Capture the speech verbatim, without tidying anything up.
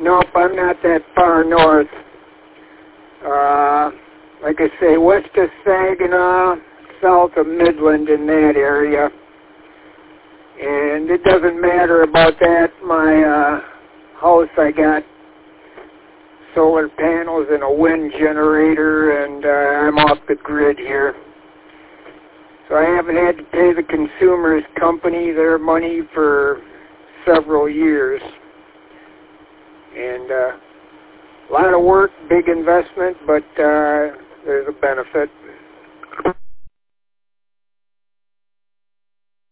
Nope, I'm not that far north. Uh, like I say, west of Saginaw, south of Midland in that area. And it doesn't matter about that. My uh, house, I got solar panels and a wind generator, and uh, I'm off the grid here. So I haven't had to pay the Consumers Company their money for several years. And uh, a lot of work, big investment, but uh, there's a benefit.